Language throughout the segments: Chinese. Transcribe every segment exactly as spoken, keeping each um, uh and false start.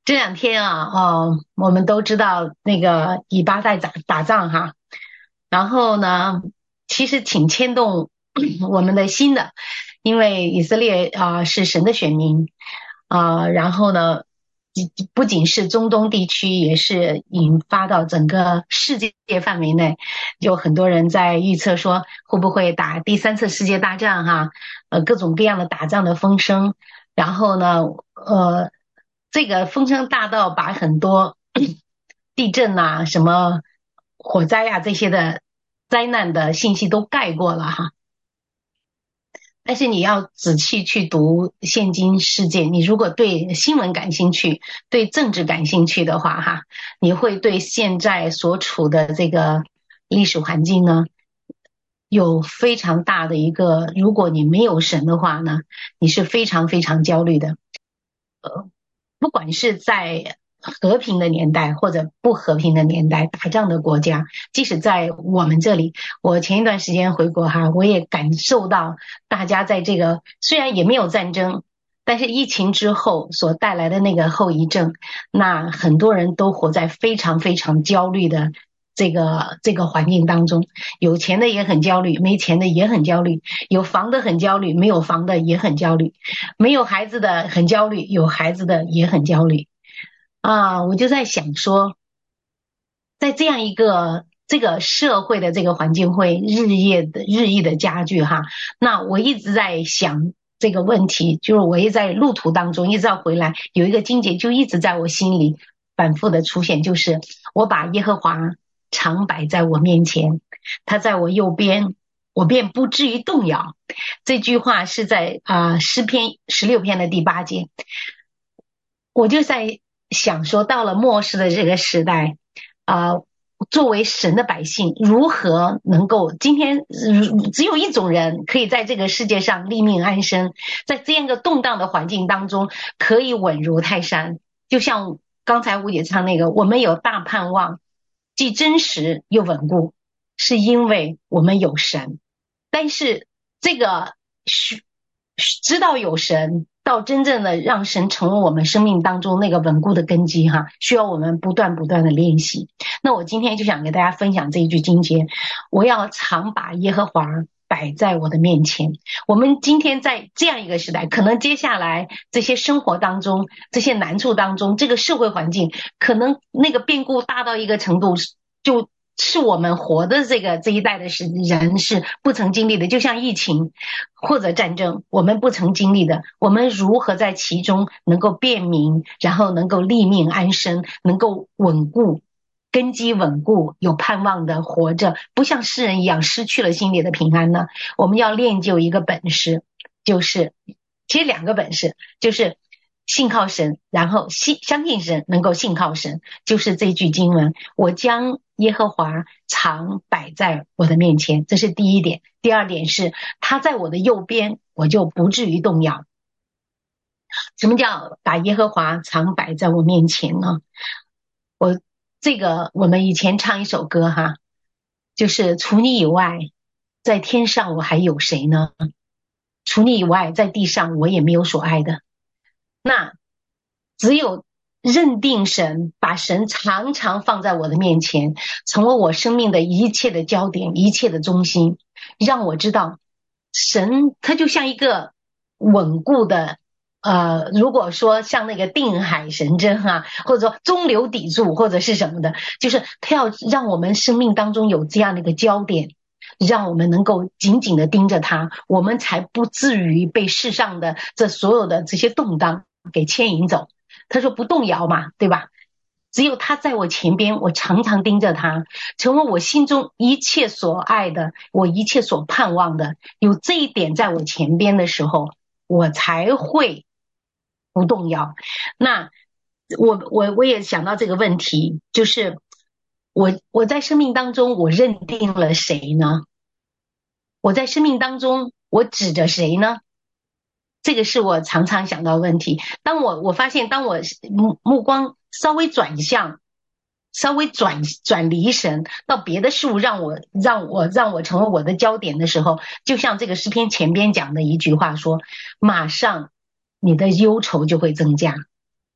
这两天啊，哦，我们都知道那个以巴在打打仗哈，然后呢，其实挺牵动我们的心的，因为以色列啊，是神的选民啊，然后呢，不仅是中东地区，也是引发到整个世界范围内，有很多人在预测说会不会打第三次世界大战哈，呃，各种各样的打仗的风声。然后呢，呃，这个风声大到把很多地震呐、什么火灾呀、这些的灾难的信息都盖过了哈。但是你要仔细去读现今世界，你如果对新闻感兴趣，对政治感兴趣的话哈，你会对现在所处的这个历史环境呢，有非常大的一个，如果你没有神的话呢，你是非常非常焦虑的。不管是在和平的年代或者不和平的年代，打仗的国家，即使在我们这里，我前一段时间回国哈，我也感受到大家在这个虽然也没有战争，但是疫情之后所带来的那个后遗症，那很多人都活在非常非常焦虑的这个这个环境当中，有钱的也很焦虑，没钱的也很焦虑，有房的很焦虑，没有房的也很焦虑，没有孩子的很焦虑，有孩子的也很焦虑。啊，我就在想说，在这样一个这个社会的这个环境会日夜的日益的加剧哈，那我一直在想这个问题，就是我也在路途当中一直要回来，有一个境界就一直在我心里反复的出现，就是我把耶和华常摆在我面前，他在我右边，我便不至于动摇。这句话是在啊、呃诗篇十六篇的第八节。我就在想说，到了末世的这个时代，啊、呃作为神的百姓，如何能够今天呃只有一种人可以在这个世界上立命安身，在这样一个动荡的环境当中，可以稳如泰山。就像刚才吴姐唱那个，我们有大盼望，既真实又稳固，是因为我们有神。但是这个需知道有神，到真正的让神成为我们生命当中那个稳固的根基哈，需要我们不断不断的练习。那我今天就想给大家分享这一句经节：我要常把耶和华摆在我的面前。我们今天在这样一个时代，可能接下来这些生活当中，这些难处当中，这个社会环境可能那个变故大到一个程度，就是我们活的这个这一代的是人是不曾经历的，就像疫情或者战争，我们不曾经历的，我们如何在其中能够辨明，然后能够立命安身，能够稳固根基稳固，有盼望的活着，不像世人一样失去了心里的平安呢？我们要练就一个本事，就是其实两个本事，就是信靠神，然后信相信神，能够信靠神，就是这句经文，我将耶和华常摆在我的面前，这是第一点。第二点是他在我的右边，我就不至于动摇。什么叫把耶和华常摆在我面前呢？我这个我们以前唱一首歌哈，就是除你以外，在天上我还有谁呢？除你以外，在地上我也没有所爱的。那只有认定神，把神常常放在我的面前，成为我生命的一切的焦点，一切的中心，让我知道神他就像一个稳固的呃，如果说像那个定海神针啊，或者说中流砥柱或者是什么的，就是他要让我们生命当中有这样的一个焦点，让我们能够紧紧的盯着他，我们才不至于被世上的这所有的这些动荡给牵引走。他说不动摇嘛，对吧？只有他在我前边，我常常盯着他，成为我心中一切所爱的，我一切所盼望的。有这一点在我前边的时候，我才会不动摇。那我我我也想到这个问题，就是我我在生命当中，我认定了谁呢？我在生命当中，我指着谁呢？这个是我常常想到的问题。当我我发现，当我目目光稍微转向，稍微转转离神到别的事物，让我让我让我成为我的焦点的时候，就像这个诗篇前边讲的一句话说，马上你的忧愁就会增加。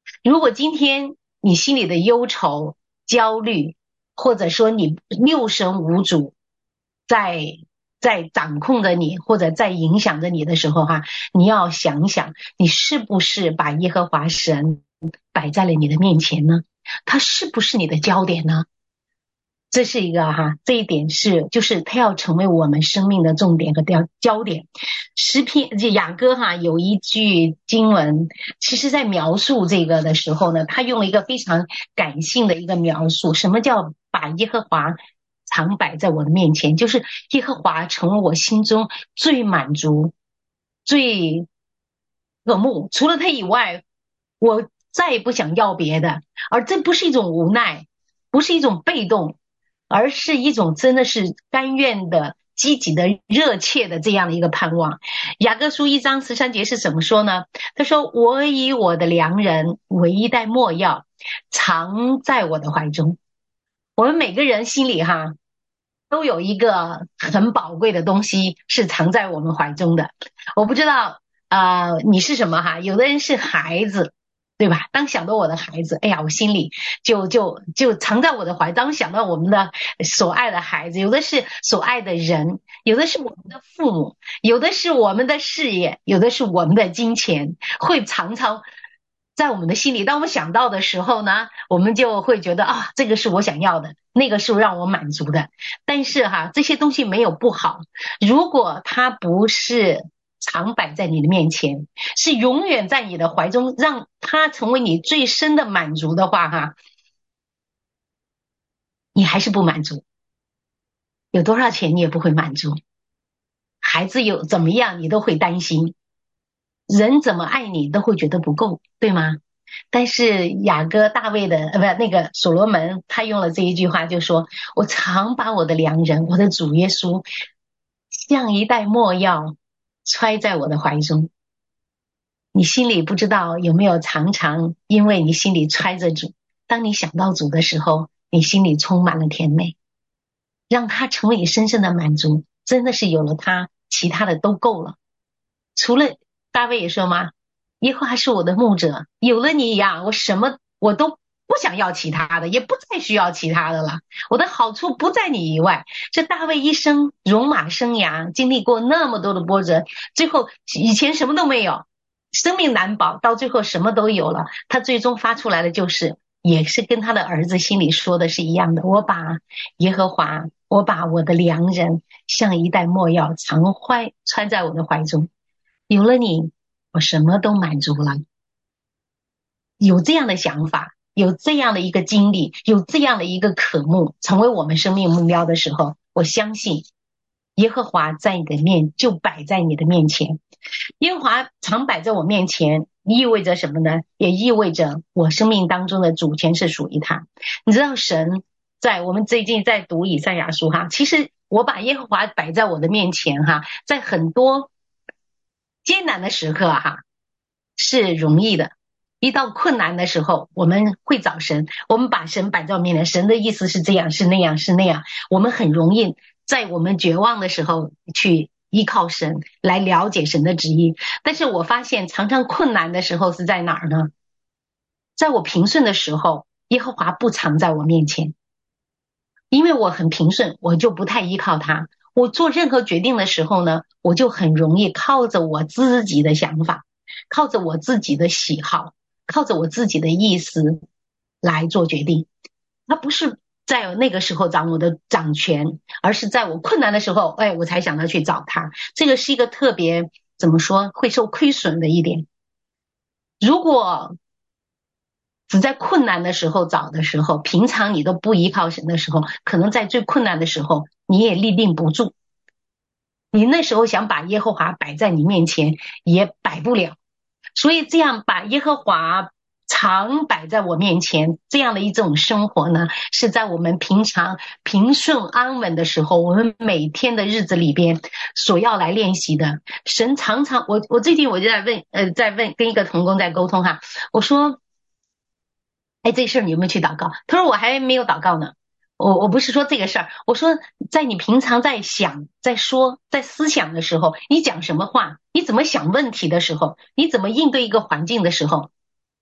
如果今天你心里的忧愁、焦虑，或者说你六神无主，在在掌控着你，或者在影响着你的时候哈，你要想想，你是不是把耶和华神摆在了你的面前呢？他是不是你的焦点呢？这是一个哈，这一点是就是他要成为我们生命的重点和焦焦点。诗篇就雅歌哈有一句经文，其实在描述这个的时候呢，他用了一个非常感性的一个描述。什么叫把耶和华常摆在我的面前？就是耶和华成为我心中最满足、最渴慕，除了他以外，我再也不想要别的。而这不是一种无奈，不是一种被动，而是一种真的是甘愿的、积极的、热切的这样的一个盼望。雅各书一章十三节是怎么说呢？他说：我以我的良人为一袋墨药，藏在我的怀中。我们每个人心里哈都有一个很宝贵的东西是藏在我们怀中的。我不知道呃你是什么哈，有的人是孩子，对吧？当想到我的孩子，哎呀，我心里就就就藏在我的怀。当想到我们的所爱的孩子，有的是所爱的人，有的是我们的父母，有的是我们的事业，有的是我们的金钱，会常常在我们的心里。当我们想到的时候呢，我们就会觉得啊，这个是我想要的，那个是让我满足的。但是哈，这些东西没有不好，如果它不是常摆在你的面前，是永远在你的怀中，让它成为你最深的满足的话哈，你还是不满足，有多少钱你也不会满足，孩子有怎么样你都会担心，人怎么爱你都会觉得不够，对吗？但是雅各大卫的呃不那个所罗门他用了这一句话，就说我常把我的良人我的主耶稣像一袋墨药揣在我的怀中。你心里不知道有没有常常因为你心里揣着主，当你想到主的时候，你心里充满了甜美，让他成为你深深的满足，真的是有了他其他的都够了。除了大卫也说嘛，耶和华是我的牧者，有了你呀，我什么我都不想要其他的，也不再需要其他的了，我的好处不在你以外。这大卫一生戎马生涯经历过那么多的波折，最后以前什么都没有，生命难保，到最后什么都有了，他最终发出来的就是也是跟他的儿子心里说的是一样的，我把耶和华，我把我的良人像一袋墨药常怀揣在我的怀中，有了你我什么都满足了。有这样的想法，有这样的一个经历，有这样的一个渴慕成为我们生命目标的时候，我相信耶和华在你的面就摆在你的面前。耶和华常摆在我面前意味着什么呢？也意味着我生命当中的主权是属于他。你知道神在我们最近在读以赛亚书哈，其实我把耶和华摆在我的面前哈，在很多艰难的时刻哈是容易的，一到困难的时候我们会找神，我们把神摆在我面前，神的意思是这样是那样是那样，我们很容易在我们绝望的时候去依靠神来了解神的旨意。但是我发现常常困难的时候是在哪儿呢？在我平顺的时候，耶和华不常在我面前，因为我很平顺，我就不太依靠他。我做任何决定的时候呢，我就很容易靠着我自己的想法，靠着我自己的喜好，靠着我自己的意思来做决定。他不是在那个时候掌我的掌权，而是在我困难的时候，哎，我才想到去找他。这个是一个特别怎么说会受亏损的一点。如果只在困难的时候找的时候，平常你都不依靠神的时候，可能在最困难的时候你也立定不住，你那时候想把耶和华摆在你面前也摆不了。所以这样把耶和华常摆在我面前，这样的一种生活呢，是在我们平常平顺安稳的时候，我们每天的日子里边所要来练习的。神常常，我我最近我就在问呃在问跟一个同工在沟通哈，我说哎，这事儿你有没有去祷告？他说我还没有祷告呢。我我不是说这个事儿，我说在你平常在想、在说、在思想的时候，你讲什么话，你怎么想问题的时候，你怎么应对一个环境的时候，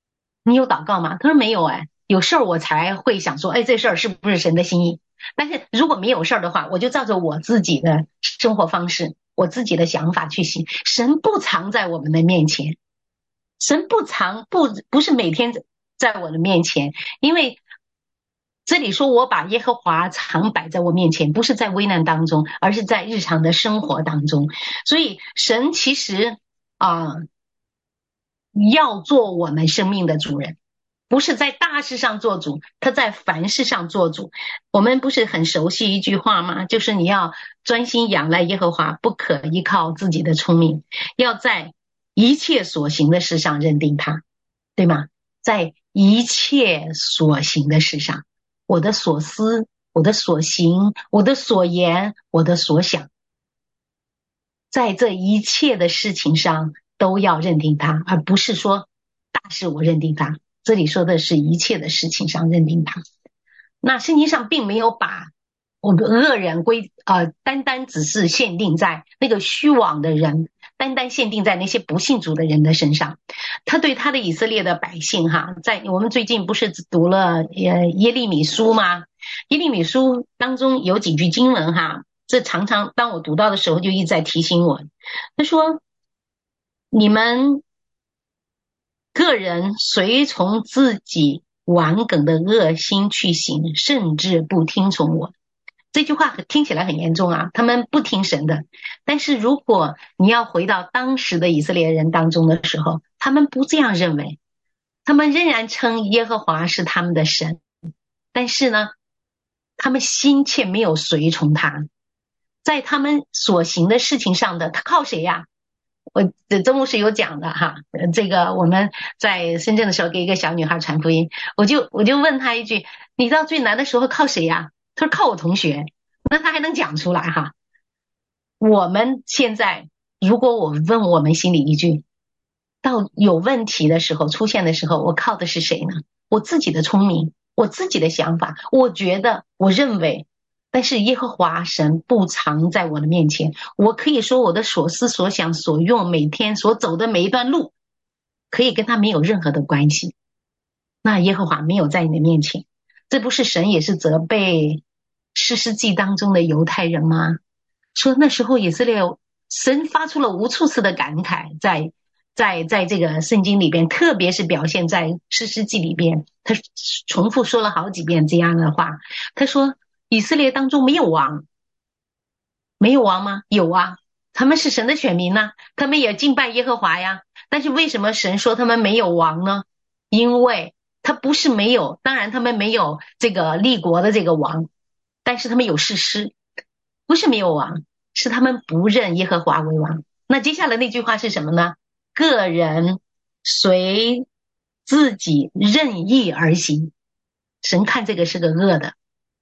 你有祷告吗？他说没有哎，有事儿我才会想说，哎，这事儿是不是神的心意？但是如果没有事儿的话，我就照着我自己的生活方式，我自己的想法去行。神不藏在我们的面前，神不藏，不不是每天在我的面前，因为这里说我把耶和华常摆在我面前，不是在危难当中，而是在日常的生活当中。所以神其实啊、呃要做我们生命的主人，不是在大事上做主，他在凡事上做主。我们不是很熟悉一句话吗？就是你要专心仰赖耶和华，不可依靠自己的聪明，要在一切所行的事上认定他，对吗？在一切所行的事上，我的所思，我的所行，我的所言，我的所想，在这一切的事情上都要认定他，而不是说大事我认定他。这里说的是一切的事情上认定他。那圣经上并没有把我们恶人归呃单单只是限定在那个虚妄的人，单单限定在那些不信主的人的身上。他对他的以色列的百姓哈，在我们最近不是读了呃耶利米书吗？耶利米书当中有几句经文哈，这常常当我读到的时候就一直在提醒我。他说你们个人随从自己顽梗的恶心去行，甚至不听从我。这句话听起来很严重啊，他们不听神的。但是如果你要回到当时的以色列人当中的时候，他们不这样认为，他们仍然称耶和华是他们的神，但是呢，他们心却没有随从他，在他们所行的事情上的，他靠谁呀？我的周牧师有讲的哈，这个我们在深圳的时候给一个小女孩传福音，我就我就问她一句，你到最难的时候靠谁呀？她说靠我同学。那她还能讲出来哈。我们现在如果我问我们心里一句，到有问题的时候出现的时候，我靠的是谁呢？我自己的聪明，我自己的想法，我觉得我认为，但是耶和华神不藏在我的面前，我可以说我的所思所想所用，每天所走的每一段路可以跟他没有任何的关系。那耶和华没有在你的面前，这不是神也是责备士师记当中的犹太人吗？说那时候以色列神发出了无数次的感慨，在在在这个圣经里边，特别是表现在士师记里边，他重复说了好几遍这样的话。他说以色列当中没有王，没有王吗？有啊，他们是神的选民呢，他们也敬拜耶和华呀。但是为什么神说他们没有王呢？因为他不是没有，当然他们没有这个立国的这个王，但是他们有士师，不是没有王，是他们不认耶和华为王。那接下来那句话是什么呢？个人随自己任意而行，神看这个是个恶的。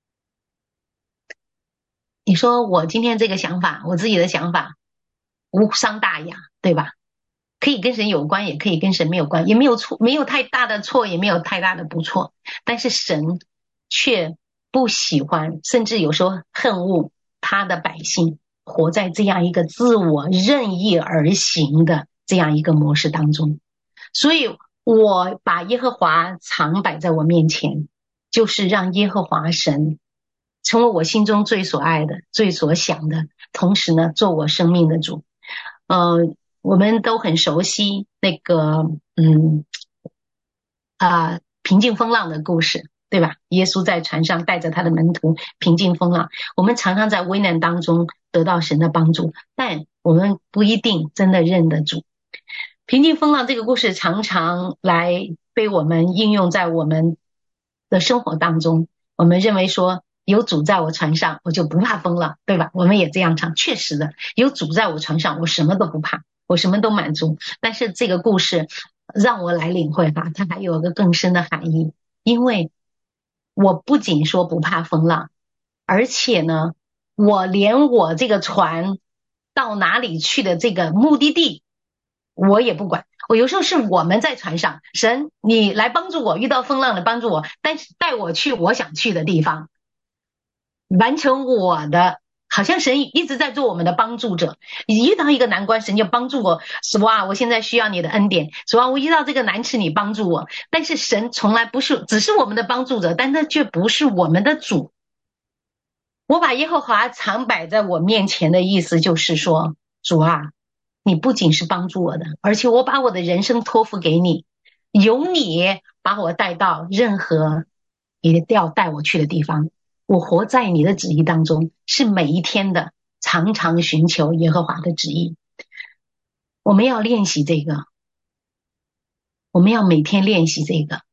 你说我今天这个想法，我自己的想法无伤大雅，对吧？可以跟神有关，也可以跟神没有关，也没有错，没有太大的错，也没有太大的不错。但是神却不喜欢，甚至有时候恨恶他的百姓活在这样一个自我任意而行的这样一个模式当中。所以我把耶和华常摆在我面前，就是让耶和华神成为我心中最所爱的、最所想的，同时呢，做我生命的主。呃，我们都很熟悉那个，嗯，啊，平静风浪的故事，对吧？耶稣在船上带着他的门徒平静风浪。我们常常在危难当中得到神的帮助，但我们不一定真的认得主。平静风浪这个故事常常来被我们应用在我们的生活当中。我们认为说有主在我船上，我就不怕风浪，对吧？我们也这样唱，确实的，有主在我船上，我什么都不怕，我什么都满足。但是这个故事让我来领会吧，它还有个更深的含义。因为我不仅说不怕风浪，而且呢，我连我这个船到哪里去的这个目的地我也不管。我有时候是我们在船上，神你来帮助我，遇到风浪的帮助我，但是带我去我想去的地方，完成我的好像神一直在做我们的帮助者，你遇到一个难关，神就帮助我，主啊，我现在需要你的恩典，主啊，我遇到这个难处，你帮助我。但是神从来不是只是我们的帮助者，但他却不是我们的主。我把耶和华常摆在我面前的意思就是说，主啊，你不仅是帮助我的，而且我把我的人生托付给你，由你把我带到任何你要带我去的地方。我活在你的旨意当中，是每一天的常常寻求耶和华的旨意。我们要练习这个，我们要每天练习这个，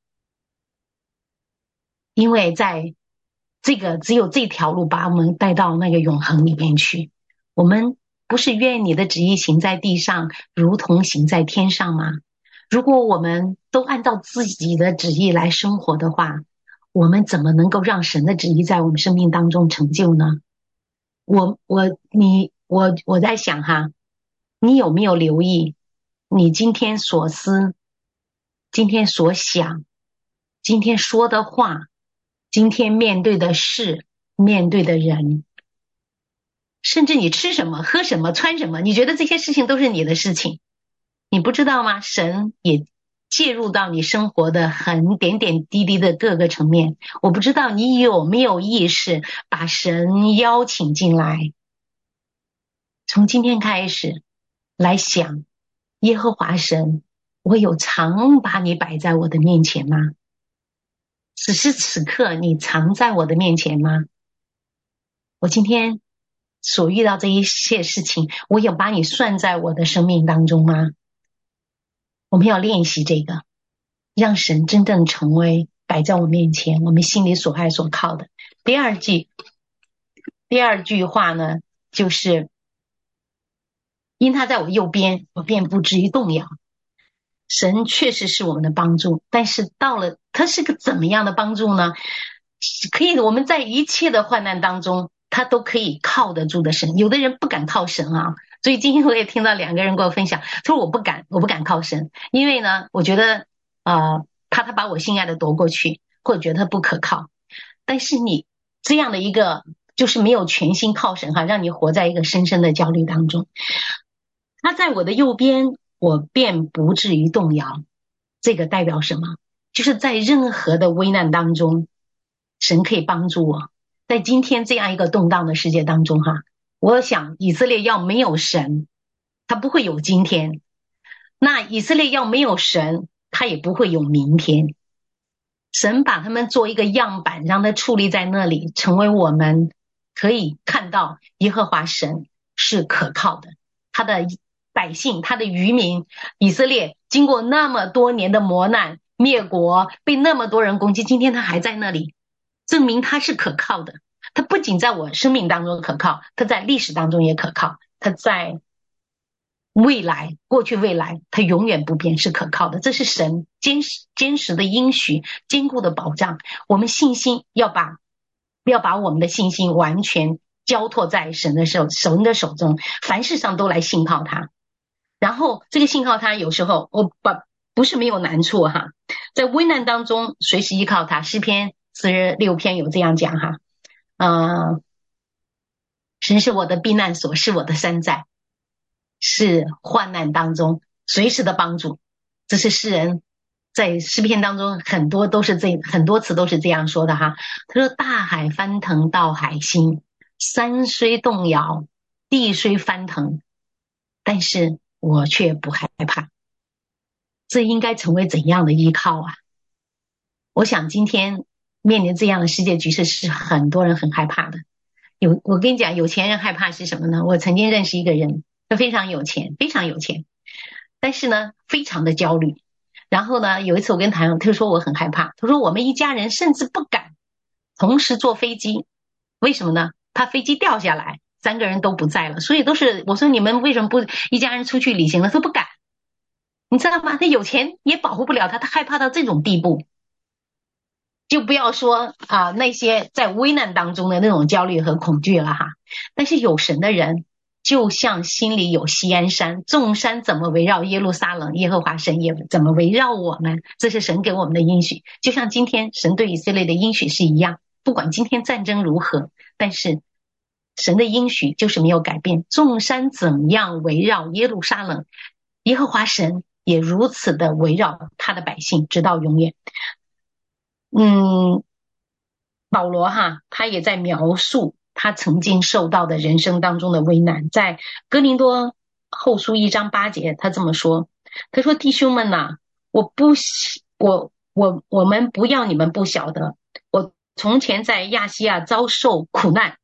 因为在这个只有这条路把我们带到那个永恒里面去。我们不是愿你的旨意行在地上，如同行在天上吗？如果我们都按照自己的旨意来生活的话，我们怎么能够让神的旨意在我们生命当中成就呢？我我你我我在想哈，你有没有留意你今天所思、今天所想、今天说的话、今天面对的事、面对的人，甚至你吃什么、喝什么、穿什么，你觉得这些事情都是你的事情，你不知道吗？神也介入到你生活的很点点滴滴的各个层面。我不知道你有没有意识把神邀请进来，从今天开始来想，耶和华神，我有常把你摆在我的面前吗？此时此刻你常在我的面前吗？我今天所遇到这一切事情，我有把你算在我的生命当中吗？我们要练习这个，让神真正成为摆在我面前我们心里所爱所靠的。第二句第二句话呢，就是因他在我右边，我便不至于动摇。神确实是我们的帮助，但是到了他是个怎么样的帮助呢？可以我们在一切的患难当中他都可以靠得住的神。有的人不敢靠神啊，所以今天我也听到两个人跟我分享，他说我不敢我不敢靠神，因为呢我觉得呃怕他把我心爱的夺过去，或者觉得他不可靠。但是你这样的一个就是没有全心靠神哈，让你活在一个深深的焦虑当中。他在我的右边，我便不至于动摇。这个代表什么？就是在任何的危难当中，神可以帮助我。在今天这样一个动荡的世界当中哈，我想以色列要没有神，他不会有今天。那以色列要没有神，他也不会有明天。神把他们做一个样板，让他矗立在那里，成为我们可以看到耶和华神是可靠的。他的百姓，他的渔民以色列经过那么多年的磨难灭国，被那么多人攻击，今天他还在那里，证明他是可靠的。他不仅在我生命当中可靠，他在历史当中也可靠，他在未来过去未来他永远不变，是可靠的。这是神坚实坚实的应许，坚固的保障。我们信心要把要把我们的信心完全交托在神的手神的手中，凡事上都来信靠他。然后这个信靠他，有时候我把不是没有难处哈，在危难当中随时依靠他。诗篇四十六篇有这样讲哈，呃，神是我的避难所，是我的山寨，是患难当中随时的帮助。这是诗人在诗篇当中很多都是这很多次都是这样说的哈。他说大海翻腾到海心，山虽动摇，地虽翻腾，但是我却不害怕。这应该成为怎样的依靠啊？我想今天面临这样的世界局势是很多人很害怕的。有我跟你讲，有钱人害怕是什么呢？我曾经认识一个人，他非常有钱非常有钱，但是呢非常的焦虑。然后呢有一次我跟他谈，他说我很害怕，他说我们一家人甚至不敢同时坐飞机。为什么呢？怕飞机掉下来三个人都不在了，所以都是我说你们为什么不一家人出去旅行了？他不敢，你知道吗？他有钱也保护不了他，他害怕到这种地步。就不要说啊那些在危难当中的那种焦虑和恐惧了哈。但是有神的人就像心里有锡安山，众山怎么围绕耶路撒冷，耶和华神也怎么围绕我们，这是神给我们的应许。就像今天神对以色列的应许是一样，不管今天战争如何，但是神的应许就是没有改变，众山怎样围绕耶路撒冷，耶和华神也如此的围绕他的百姓，直到永远。嗯，保罗哈，他也在描述他曾经受到的人生当中的危难，在哥林多后书一章八节，他这么说，他说：弟兄们呐、啊，我不我我我们不要你们不晓得，我从前在亚细亚遭受苦难，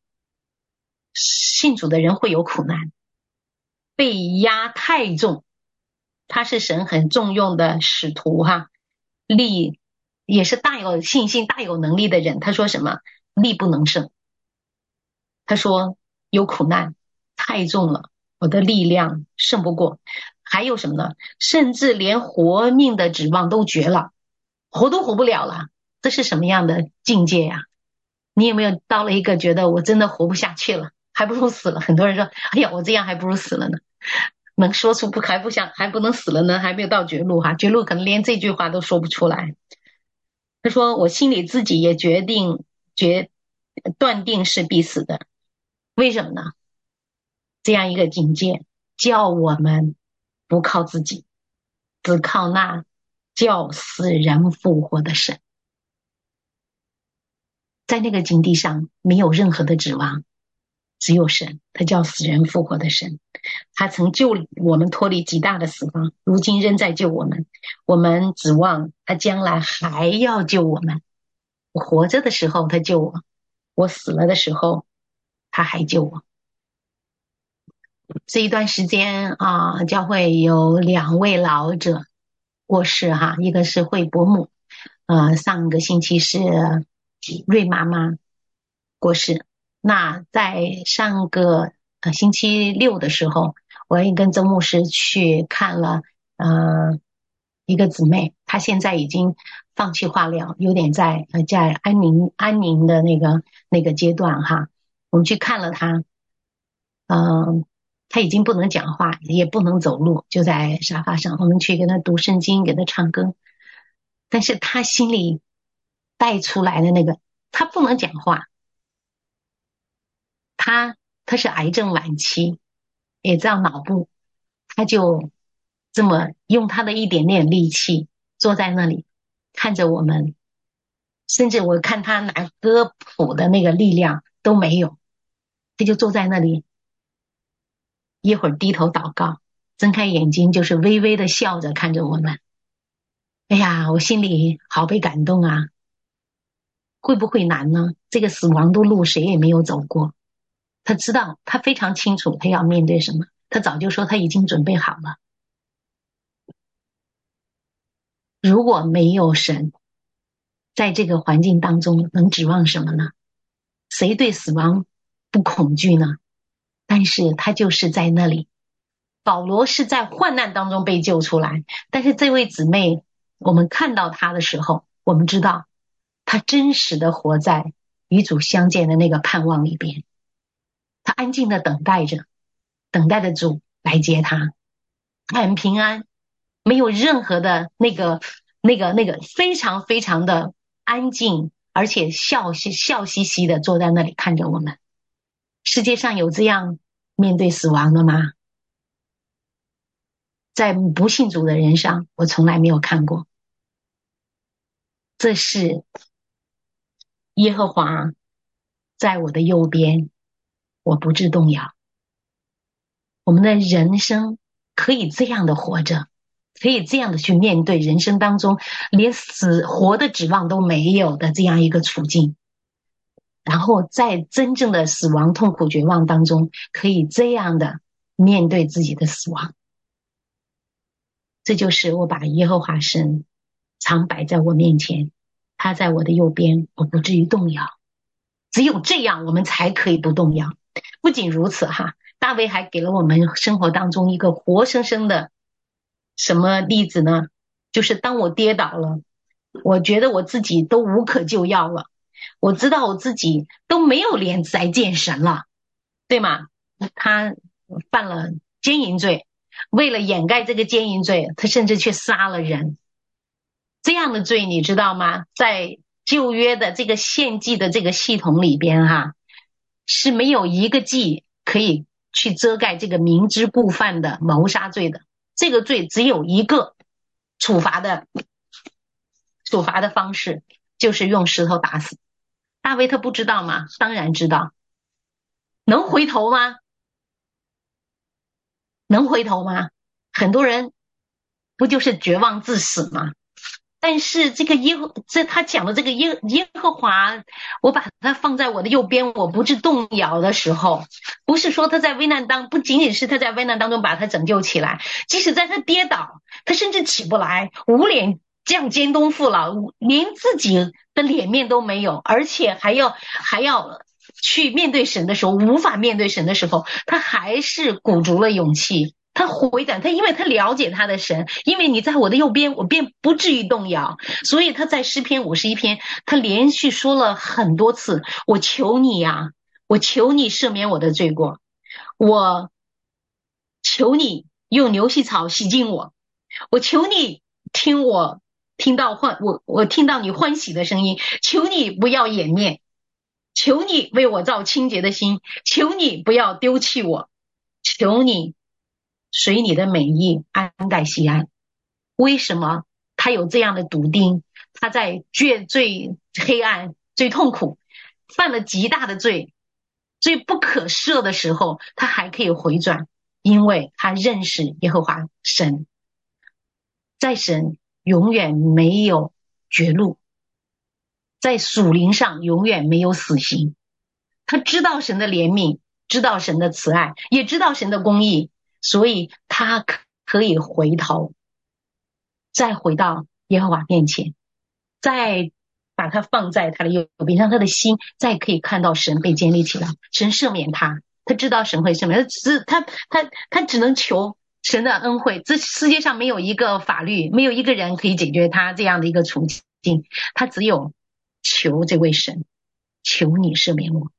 信主的人会有苦难，被压太重，他是神很重用的使徒哈，力也是大有信心、大有能力的人。他说什么？力不能胜。他说有苦难太重了，我的力量胜不过。还有什么呢？甚至连活命的指望都绝了，活都活不了了。这是什么样的境界呀、啊？你有没有到了一个觉得我真的活不下去了，还不如死了？很多人说，哎呀，我这样还不如死了呢。能说出不还不想还不能死了呢，还没有到绝路哈，绝路可能连这句话都说不出来。他说我心里自己也决定决断定是必死的，为什么呢？这样一个境界叫我们不靠自己，只靠那叫死人复活的神。在那个境地上没有任何的指望，只有神，他叫死人复活的神。他曾救我们脱离极大的死亡，如今仍在救我们，我们指望他将来还要救我们。我活着的时候他救我，我死了的时候他还救我。这一段时间啊，教会有两位老者过世哈，一个是惠伯母，呃，上个星期是瑞妈妈过世。那在上个呃星期六的时候，我也跟周牧师去看了呃一个姊妹，她现在已经放弃化疗，有点在呃在安宁安宁的那个那个阶段哈。我们去看了她，嗯、呃，她已经不能讲话，也不能走路，就在沙发上，我们去给她读圣经，给她唱歌，但是她心里带出来的那个，她不能讲话。他他是癌症晚期，也在脑部，他就这么用他的一点点力气坐在那里看着我们，甚至我看他拿歌谱的那个力量都没有，他就坐在那里，一会儿低头祷告，睁开眼睛就是微微的笑着看着我们。哎呀，我心里好被感动啊！会不会难呢？这个死亡的路谁也没有走过。他知道，他非常清楚他要面对什么，他早就说他已经准备好了。如果没有神，在这个环境当中能指望什么呢？谁对死亡不恐惧呢？但是他就是在那里。保罗是在患难当中被救出来，但是这位姊妹，我们看到她的时候，我们知道她真实的活在与主相见的那个盼望里边。他安静的等待着，等待着主来接他，他很平安，没有任何的那个、那个、那个，非常非常的安静，而且笑嘻笑嘻嘻的坐在那里看着我们。世界上有这样面对死亡的吗？在不信主的人上，我从来没有看过。这是耶和华在我的右边，我不致动摇。我们的人生可以这样的活着，可以这样的去面对人生当中连死活的指望都没有的这样一个处境，然后在真正的死亡痛苦绝望当中可以这样的面对自己的死亡。这就是我把耶和华神常摆在我面前，他在我的右边，我不至于动摇。只有这样我们才可以不动摇。不仅如此哈，大卫还给了我们生活当中一个活生生的什么例子呢？就是当我跌倒了，我觉得我自己都无可救药了，我知道我自己都没有脸再见神了，对吗？他犯了奸淫罪，为了掩盖这个奸淫罪，他甚至去杀了人。这样的罪你知道吗？在旧约的这个献祭的这个系统里边哈， 是没有一个祭可以去遮盖这个明知故犯的谋杀罪的。这个罪只有一个处罚的处罚的方式，就是用石头打死。大卫他不知道吗？当然知道。能回头吗？能回头吗？很多人不就是绝望致死吗？但是这个耶和这他讲的这个耶耶和华，我把他放在我的右边，我不致动摇的时候，不是说他在危难当，不仅仅是他在危难当中把他拯救起来，即使在他跌倒，他甚至起不来，无脸降肩东父老，连自己的脸面都没有，而且还要还要去面对神的时候，无法面对神的时候，他还是鼓足了勇气。他回转，他因为他了解他的神，因为你在我的右边，我便不至于动摇。所以他在诗篇五十一篇，他连续说了很多次：我求你呀、啊，我求你赦免我的罪过，我求你用牛膝草洗净我，我求你听我听到欢我我听到你欢喜的声音，求你不要掩面，求你为我造清洁的心，求你不要丢弃我，求你随你的美意安待西安。为什么他有这样的笃定？他在最最黑暗、最痛苦、犯了极大的罪、最不可赦的时候，他还可以回转，因为他认识耶和华神，在神永远没有绝路，在属灵上永远没有死刑。他知道神的怜悯，知道神的慈爱，也知道神的公义，所以他可以回头，再回到耶和华面前，再把他放在他的右边，让他的心再可以看到神被建立起来，神赦免他，他知道神会赦免他，只他他他只能求神的恩惠。这世界上没有一个法律，没有一个人可以解决他这样的一个处境，他只有求这位神，求你赦免我。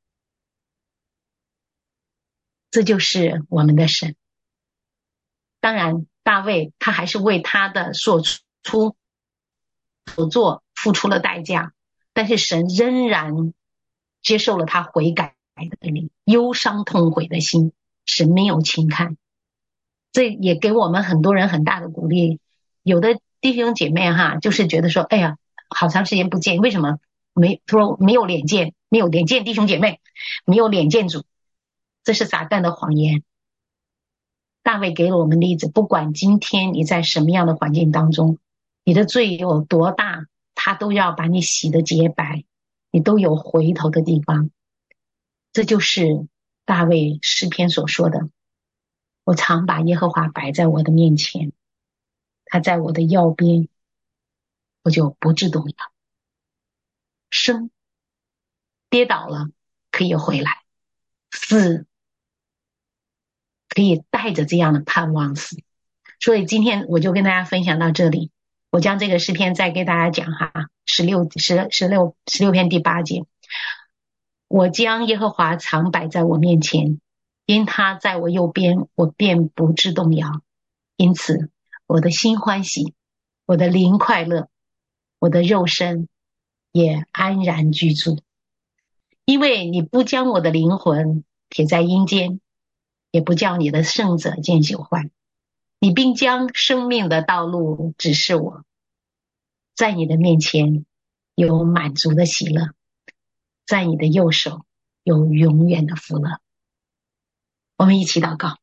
这就是我们的神。当然大卫他还是为他的所出所做付出了代价，但是神仍然接受了他悔改的灵，忧伤痛悔的心，神没有轻看。这也给我们很多人很大的鼓励。有的弟兄姐妹哈，就是觉得说，哎呀，好长时间不见，为什么没说没有脸见，没有脸见弟兄姐妹，没有脸见主？这是撒旦的谎言。大卫给了我们例子，不管今天你在什么样的环境当中，你的罪有多大，他都要把你洗得洁白，你都有回头的地方。这就是大卫诗篇所说的，我常把耶和华摆在我的面前，他在我的腰边，我就不致动摇。生跌倒了可以回来，死可以带着这样的盼望死。所以今天我就跟大家分享到这里，我将这个诗篇再给大家讲哈，十六十十六十六篇第八节，我将耶和华常摆在我面前，因他在我右边，我便不致动摇。因此我的心欢喜，我的灵快乐，我的肉身也安然居住。因为你不将我的灵魂撇在阴间，也不叫你的圣者见朽坏，你并将生命的道路指示我，在你的面前有满足的喜乐，在你的右手有永远的福乐。我们一起祷告。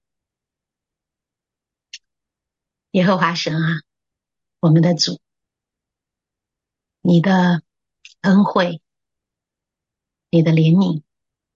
耶和华神啊，我们的主，你的恩惠，你的怜悯，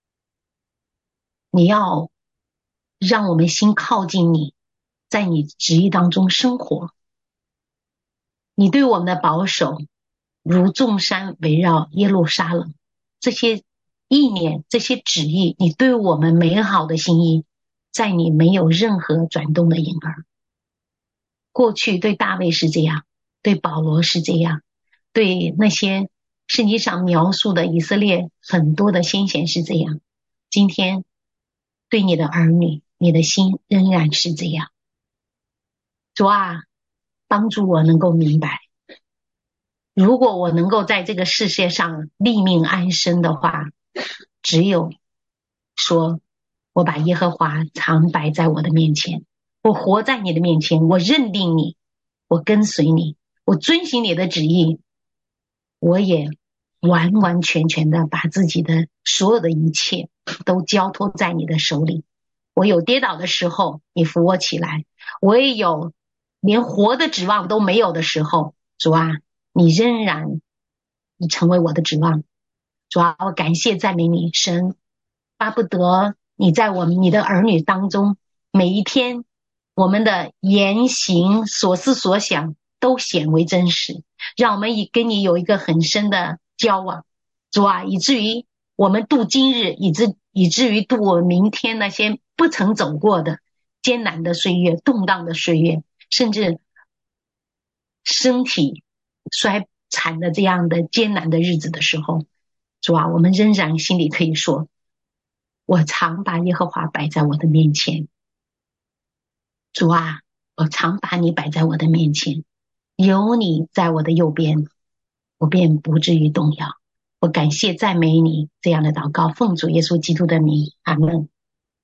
你要让我们心靠近你，在你旨意当中生活。你对我们的保守如众山围绕耶路撒冷，这些意念，这些旨意，你对我们美好的心意，在你没有任何转动的影儿。过去对大卫是这样，对保罗是这样，对那些圣经上描述的以色列很多的先贤是这样，今天对你的儿女，你的心仍然是这样。主啊，帮助我能够明白，如果我能够在这个世界上立命安身的话，只有说，我把耶和华常摆在我的面前，我活在你的面前，我认定你，我跟随你，我遵行你的旨意，我也完完全全的把自己的所有的一切都交托在你的手里。我有跌倒的时候，你扶我起来；我也有连活的指望都没有的时候，主啊，你仍然你成为我的指望。主啊，我感谢赞美你，神，巴不得你在我们你的儿女当中，每一天我们的言行所思所想都显为真实，让我们以跟你有一个很深的交往。主啊，以至于我们度今日，以至以至于度我们明天那些不曾走过的艰难的岁月、动荡的岁月，甚至身体衰残的这样的艰难的日子的时候，主啊，我们仍然心里可以说，我常把耶和华摆在我的面前。主啊，我常把你摆在我的面前，有你在我的右边，我便不至于动摇。我感谢赞美你，这样的祷告奉主耶稣基督的名，阿们。